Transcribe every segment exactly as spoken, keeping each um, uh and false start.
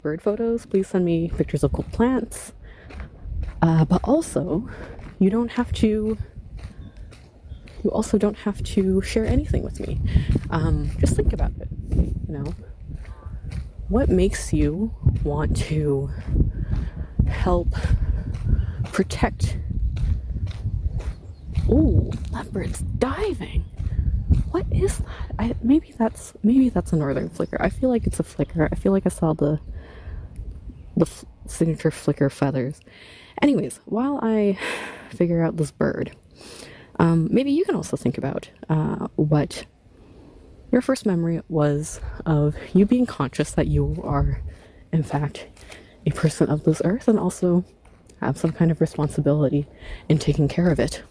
bird photos, please send me pictures of cool plants. Uh, but also, you don't have to, you also don't have to share anything with me. Um, just think about it, you know. What makes you want to help protect... Ooh, that bird's diving. What is that? I, maybe that's maybe that's a northern flicker. I feel like it's a flicker. I feel like I saw the the f- signature flicker feathers. Anyways, while I figure out this bird, um, maybe you can also think about uh, what your first memory was of you being conscious that you are, in fact, a person of this earth, and also have some kind of responsibility in taking care of it.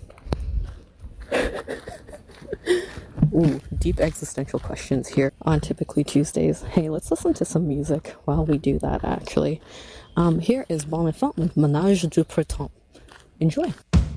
Ooh, deep existential questions here on Typically Tuesdays. Hey, let's listen to some music while we do that, actually. Um, here is Bon Enfant with Ménage du Printemps. Enjoy.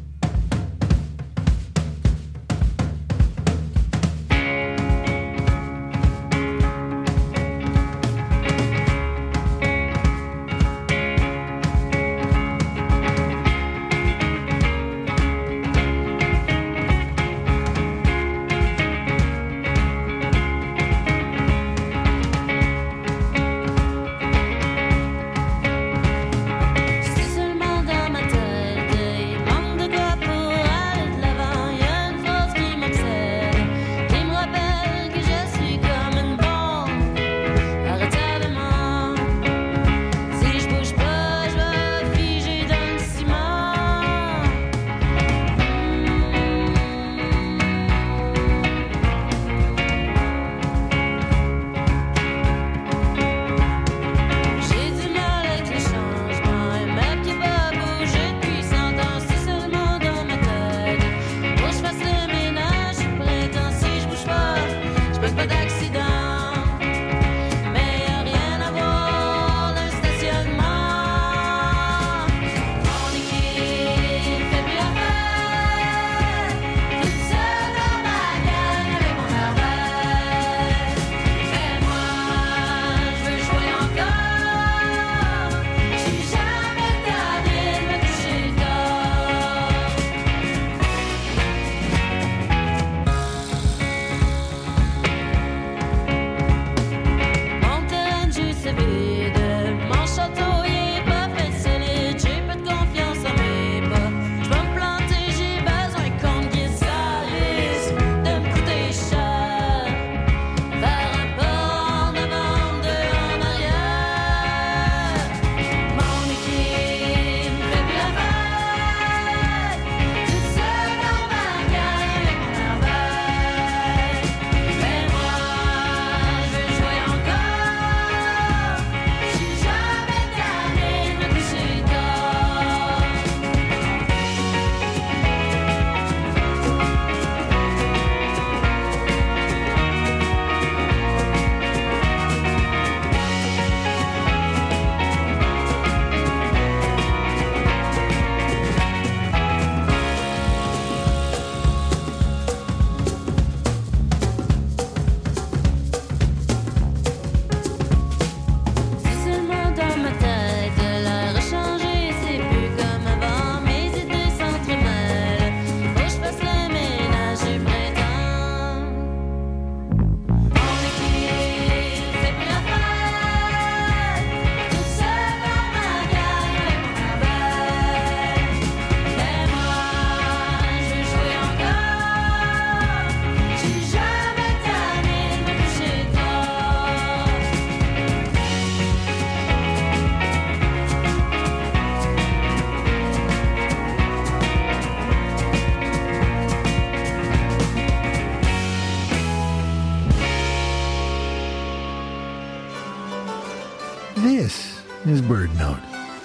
This is BirdNote.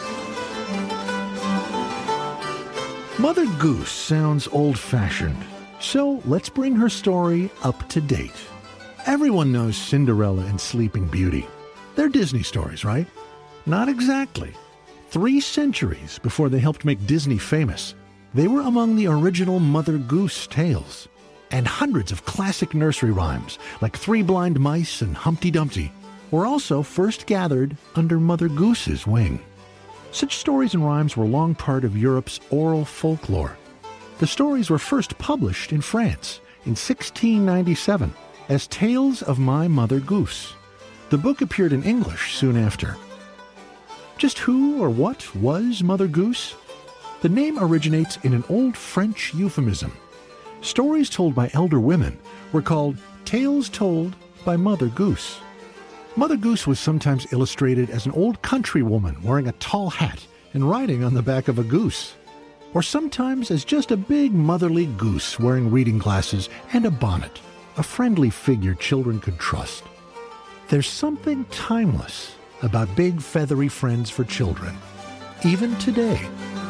Mother Goose sounds old-fashioned, so let's bring her story up to date. Everyone knows Cinderella and Sleeping Beauty. They're Disney stories, right? Not exactly. Three centuries before they helped make Disney famous, they were among the original Mother Goose tales. And hundreds of classic nursery rhymes, like Three Blind Mice and Humpty Dumpty, were also first gathered under Mother Goose's wing. Such stories and rhymes were long part of Europe's oral folklore. The stories were first published in France in sixteen ninety-seven as Tales of My Mother Goose. The book appeared in English soon after. Just who or what was Mother Goose? The name originates in an old French euphemism. Stories told by elder women were called tales told by Mother Goose. Mother Goose was sometimes illustrated as an old countrywoman wearing a tall hat and riding on the back of a goose, or sometimes as just a big motherly goose wearing reading glasses and a bonnet, a friendly figure children could trust. There's something timeless about big feathery friends for children, even today.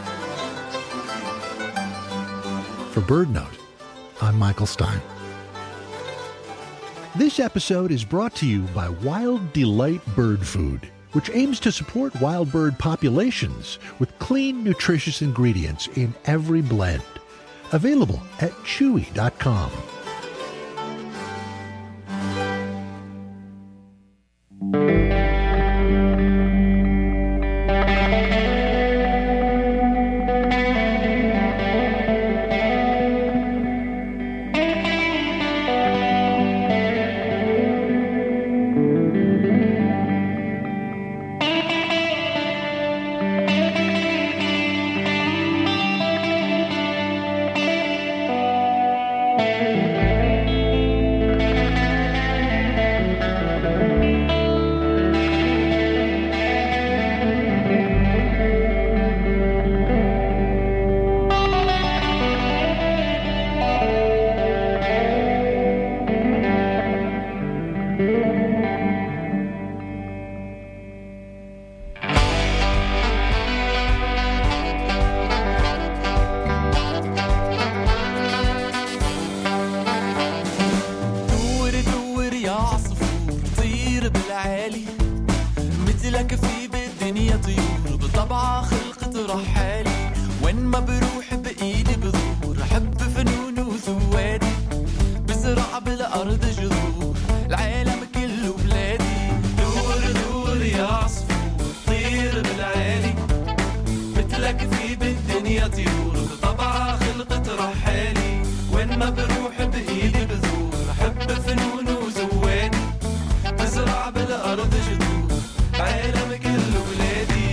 For BirdNote, I'm Michael Stein. This episode is brought to you by Wild Delight Bird Food, which aims to support wild bird populations with clean, nutritious ingredients in every blend. Available at chewy dot com. مثلك في بالدنيا طيور بطبعها خلقة رحالي، وين ما بروح بإيدي بذور حب فنون وذواتي، بزرع بالأرض جذور العالم كله بلادي. دور دور يا عصفور طير بالعالي، مثلك في بالدنيا طيور بطبعها خلقة رحالي، وين ما بروح بإيدي بذور حب فنون وذواتي، بزرع بالأرض جذور العالم كله بلادي.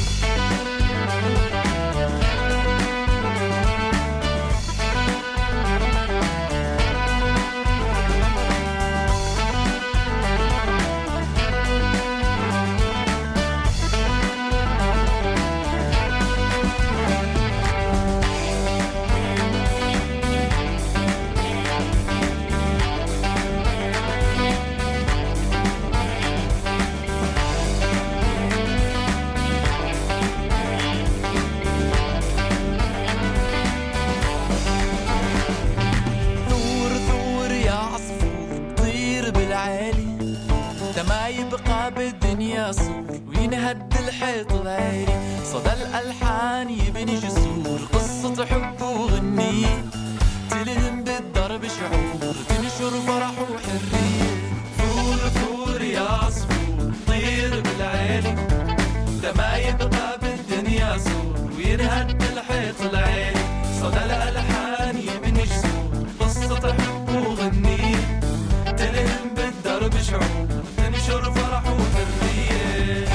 ما يبقى بالدنيا صور وينهد الحيط العالي، صدى الألحان يبني جسور قصة حب وغنية، تلهم بالضرب شعور تنشر فرح وحرية. ثور ثور يا عصفور طير بالعالي، ده ما يبقى بالدنيا صور وينهد الحيط العالي، صدى الألحان يبني جسور قصة حب وغنية، تلهم بالضرب شعور تنشر فرح وحرية.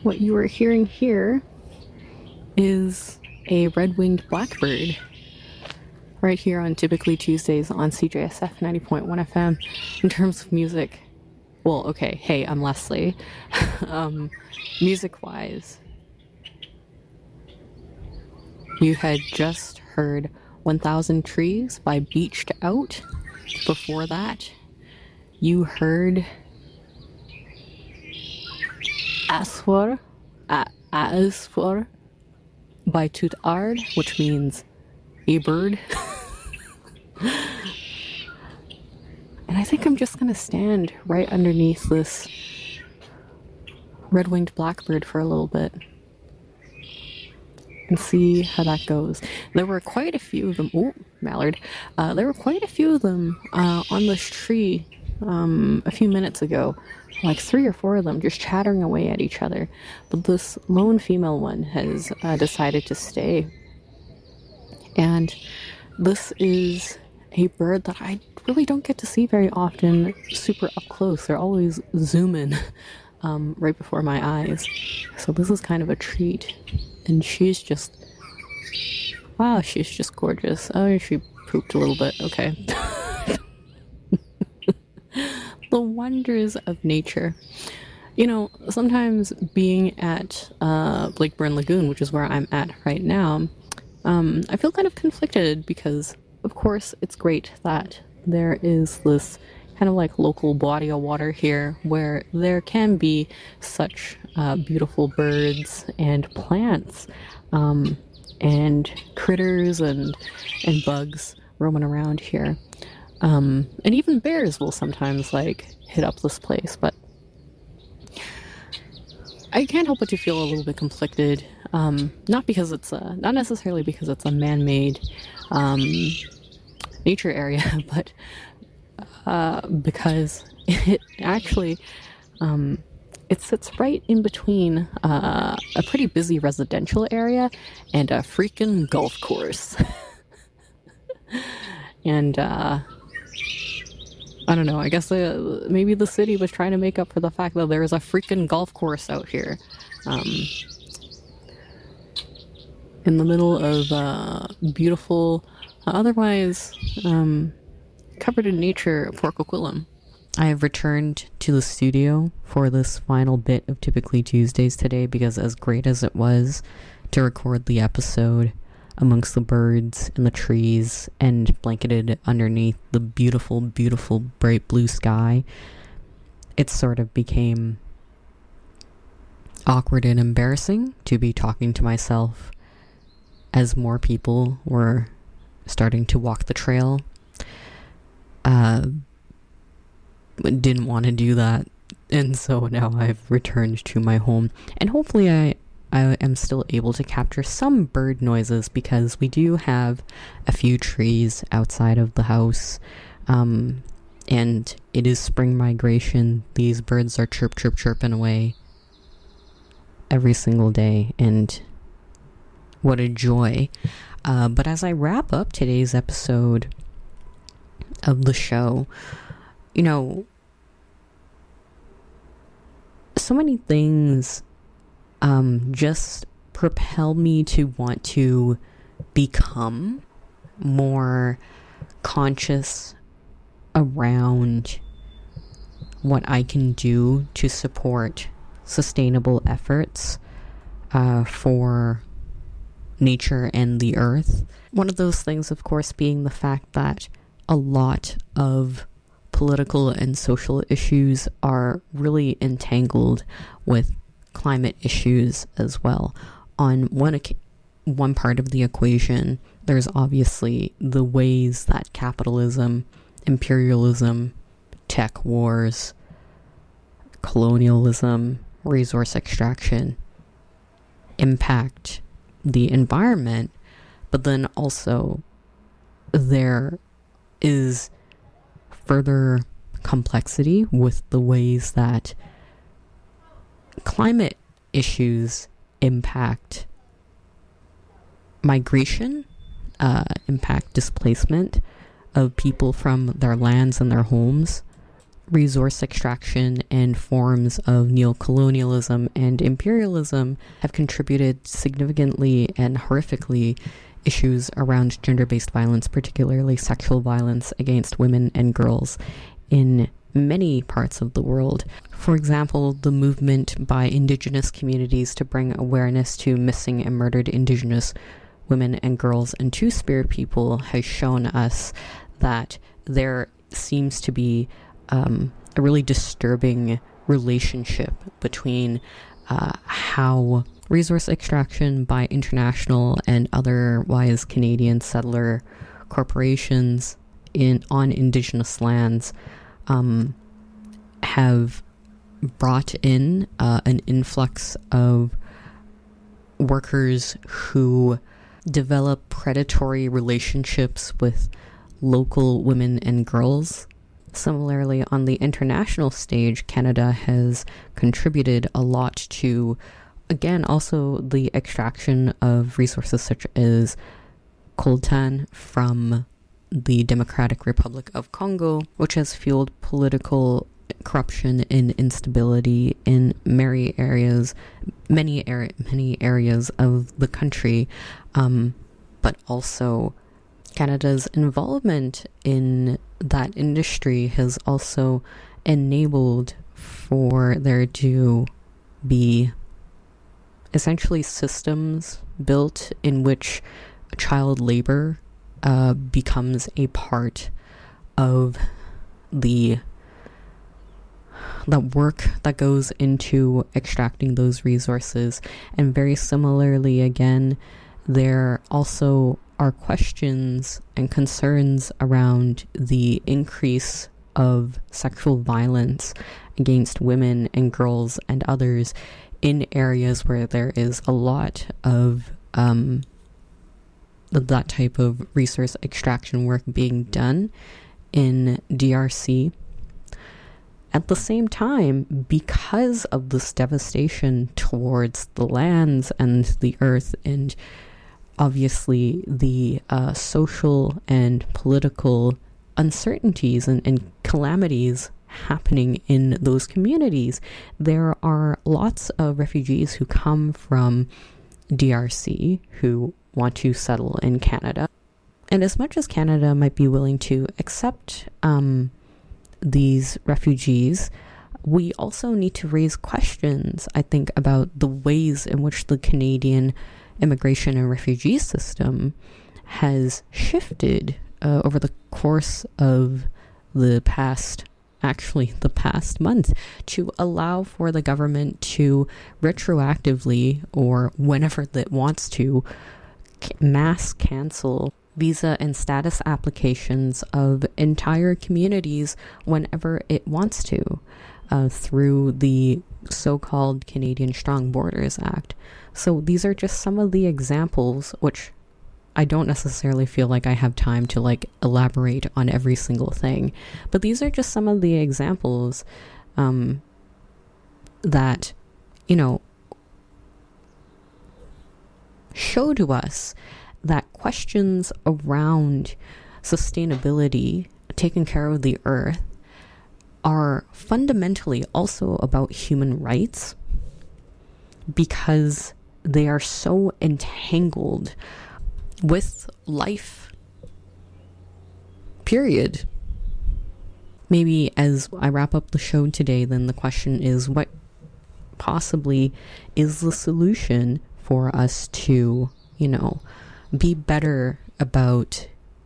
what you are hearing here is a red-winged blackbird right here on Typically Tuesdays on C J S F ninety point one F M. In terms of music, well, okay, hey, I'm Leslie. um, music-wise, you had just heard one thousand Trees by Beached Out. Before that, you heard Aswar, A- Aswar by Tut Ard, which means a bird. And I think I'm just gonna stand right underneath this red-winged blackbird for a little bit and see how that goes. There were quite a few of them. Oh, mallard. Uh, there were quite a few of them uh, on this tree um, a few minutes ago. Like three or four of them just chattering away at each other. But this lone female one has uh, decided to stay. And this is a bird that I really don't get to see very often super up close. They're always zooming um, right before my eyes. So this is kind of a treat. And she's just, wow, she's just gorgeous. Oh, she pooped a little bit. Okay. The wonders of nature. You know, sometimes being at uh, Blakeburn Lagoon, which is where I'm at right now, um, I feel kind of conflicted because, of course, it's great that there is this kind of like local body of water here where there can be such uh, beautiful birds and plants um, and critters and and bugs roaming around here. Um, and even bears will sometimes like hit up this place, but I can't help but to feel a little bit conflicted. Um, not because it's a, not necessarily because it's a man-made um, nature area, but uh, because it actually um, it sits right in between uh, a pretty busy residential area and a freaking golf course. And uh, I don't know, I guess uh, maybe the city was trying to make up for the fact that there is a freaking golf course out here. Um, in the middle of uh, beautiful, uh, otherwise um, covered in nature, Port Coquitlam. I have returned to the studio for this final bit of Typically Tuesdays today because as great as it was to record the episode amongst the birds and the trees and blanketed underneath the beautiful, beautiful bright blue sky, it sort of became awkward and embarrassing to be talking to myself as more people were starting to walk the trail. Uh, didn't want to do that, and so now I've returned to my home, and hopefully I I am still able to capture some bird noises because we do have a few trees outside of the house, um, and it is spring migration. These birds are chirp, chirp, chirping away every single day, and what a joy. Uh, but as I wrap up today's episode of the show, you know, so many things um, just propel me to want to become more conscious around what I can do to support sustainable efforts uh, for nature and the earth. One of those things, of course, being the fact that a lot of political and social issues are really entangled with climate issues as well. On one one part of the equation, there's obviously the ways that capitalism, imperialism, tech wars, colonialism, resource extraction impact the environment, but then also there is further complexity with the ways that climate issues impact migration, uh, impact displacement of people from their lands and their homes, resource extraction and forms of neocolonialism and imperialism have contributed significantly and horrifically issues around gender-based violence, particularly sexual violence against women and girls in many parts of the world. For example, the movement by indigenous communities to bring awareness to missing and murdered indigenous women and girls and two-spirit people has shown us that there seems to be um, a really disturbing relationship between uh, how resource extraction by international and otherwise Canadian settler corporations in on indigenous lands um, have brought in uh, an influx of workers who develop predatory relationships with local women and girls. Similarly, on the international stage, Canada has contributed a lot to, again, also the extraction of resources such as coltan from the Democratic Republic of Congo, which has fueled political corruption and instability in many areas, many area, many areas of the country, um, but also Canada's involvement in that industry has also enabled for there to be essentially systems built in which child labor uh, becomes a part of the the work that goes into extracting those resources. And very similarly, again, there also are questions and concerns around the increase of sexual violence against women and girls and others in areas where there is a lot of um, that type of resource extraction work being done in D R C. At the same time, because of this devastation towards the lands and the earth, and obviously the uh, social and political uncertainties and, and calamities happening in those communities, there are lots of refugees who come from D R C who want to settle in Canada. And as much as Canada might be willing to accept um, these refugees, we also need to raise questions, I think, about the ways in which the Canadian immigration and refugee system has shifted uh, over the course of the past, actually the past month, to allow for the government to retroactively, or whenever it wants to, mass cancel visa and status applications of entire communities whenever it wants to, uh, through the so-called Canadian Strong Borders Act. So these are just some of the examples, which I don't necessarily feel like I have time to like elaborate on every single thing, but these are just some of the examples um, that, you know, show to us that questions around sustainability, taking care of the earth, are fundamentally also about human rights, because they are so entangled with life, period. Maybe as I wrap up the show today, then the question is, what possibly is the solution for us to, you know, be better about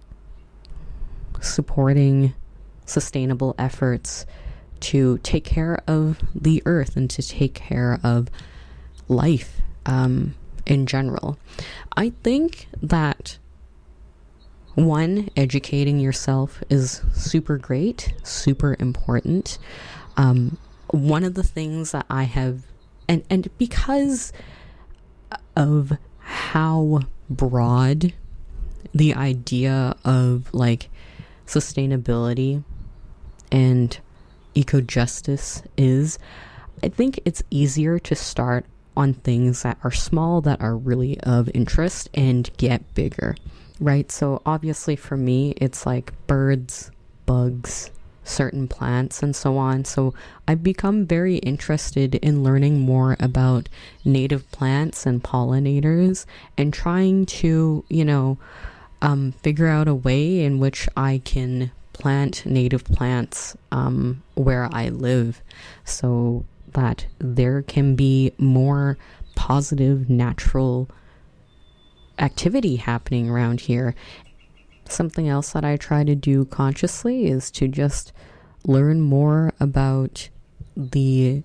supporting sustainable efforts to take care of the earth and to take care of life um, in general. I think that, one, educating yourself is super great, super important. Um, one of the things that I have, and, and because of how broad the idea of like sustainability and eco-justice is, I think it's easier to start on things that are small, that are really of interest, and get bigger, right? So obviously for me, it's like birds, bugs, certain plants and so on. So I've become very interested in learning more about native plants and pollinators and trying to, you know, um, figure out a way in which I can plant native plants um, where I live so that there can be more positive natural activity happening around here. Something else that I try to do consciously is to just learn more about the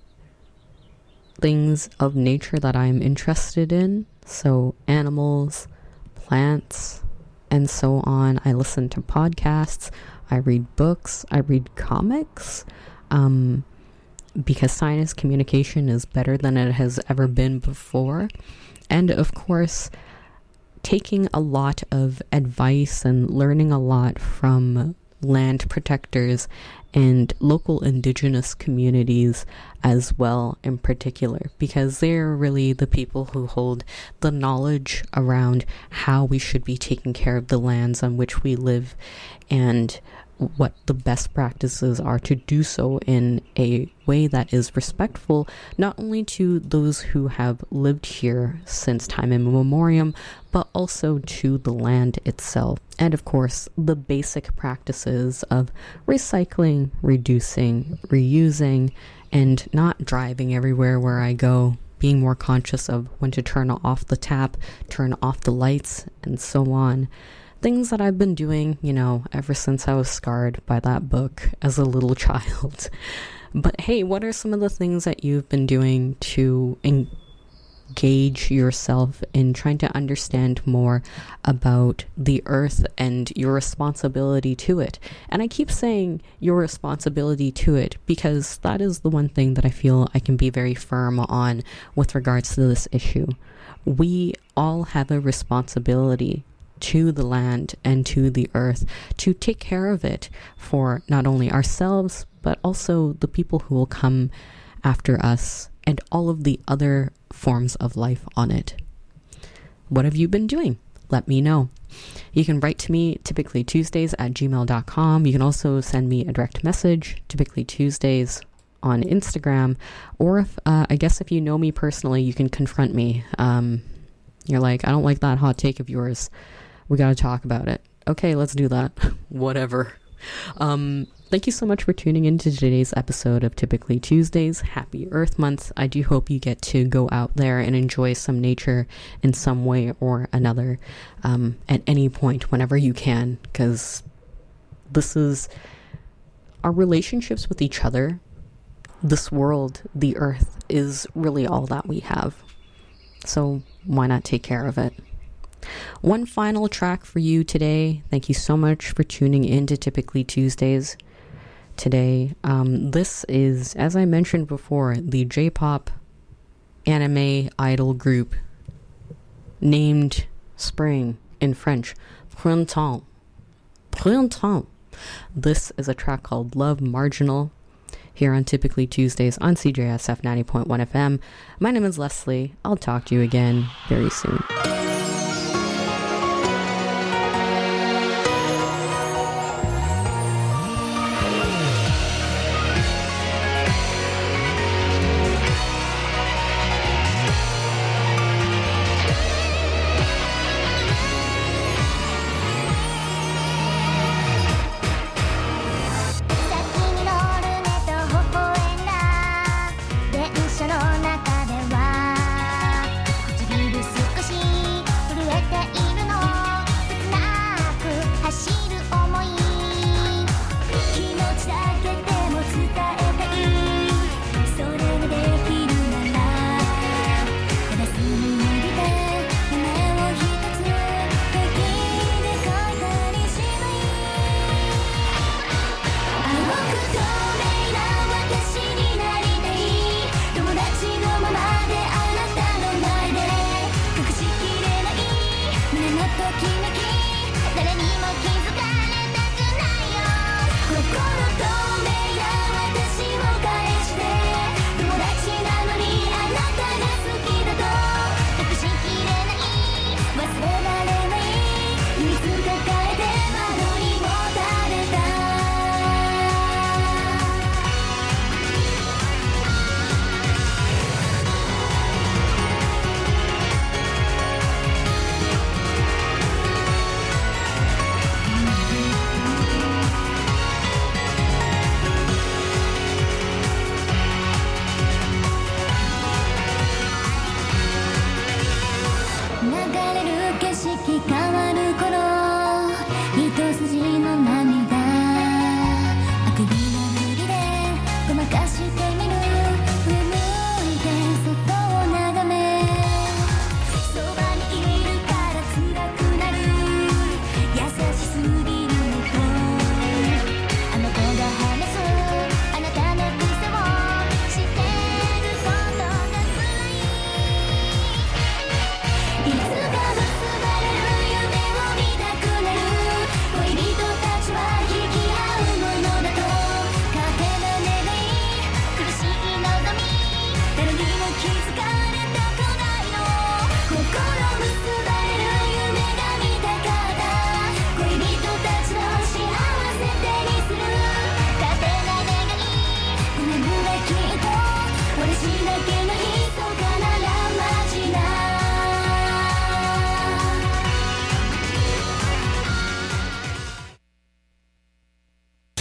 things of nature that I'm interested in. So animals, plants, and so on. I listen to podcasts. I read books. I read comics. Um, because science communication is better than it has ever been before. And of course, taking a lot of advice and learning a lot from land protectors and local indigenous communities as well in particular, because they're really the people who hold the knowledge around how we should be taking care of the lands on which we live and what the best practices are to do so in a way that is respectful, not only to those who have lived here since time immemorial, but also to the land itself. And of course, the basic practices of recycling, reducing, reusing, and not driving everywhere where I go, being more conscious of when to turn off the tap, turn off the lights, and so on. Things that I've been doing, you know, ever since I was scarred by that book as a little child. But hey, what are some of the things that you've been doing to engage yourself in trying to understand more about the earth and your responsibility to it? And I keep saying your responsibility to it because that is the one thing that I feel I can be very firm on with regards to this issue. We all have a responsibility to the land and to the earth to take care of it for not only ourselves, but also the people who will come after us and all of the other forms of life on it. What have you been doing? Let me know. You can write to me, typically Tuesdays at gmail dot com. You can also send me a direct message, typically Tuesdays, on Instagram. Or if, uh, I guess if you know me personally, you can confront me. Um, you're like, I don't like that hot take of yours. We got to talk about it. Okay, let's do that. Whatever. Um, thank you so much for tuning into today's episode of Typically Tuesdays. Happy Earth Month. I do hope you get to go out there and enjoy some nature in some way or another um, at any point, whenever you can, because this is our relationships with each other. This world, the earth, is really all that we have. So why not take care of it? One final track for you today. Thank you so much for tuning in to Typically Tuesdays today. Um, this is, as I mentioned before, the J-pop anime idol group named Spring in French. Printemps. Printemps. This is a track called Love Marginal here on Typically Tuesdays on C J S F ninety point one F M. My name is Leslie. I'll talk to you again very soon.